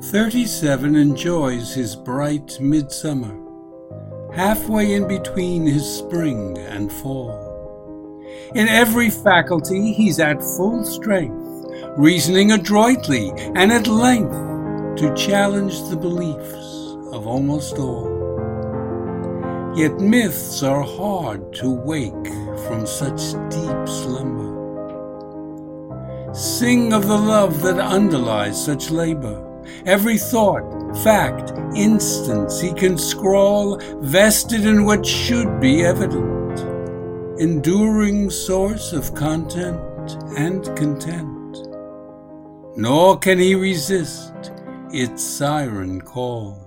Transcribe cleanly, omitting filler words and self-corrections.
37 enjoys his bright midsummer, halfway in between his spring and fall. In every faculty he's at full strength, reasoning adroitly and at length to challenge the beliefs of almost all. Yet myths are hard to wake from such deep slumber. Sing of the love that underlies such labor. Every thought, fact, instance he can scrawl, vested in what should be evident, enduring source of content and content. Nor can he resist its siren call.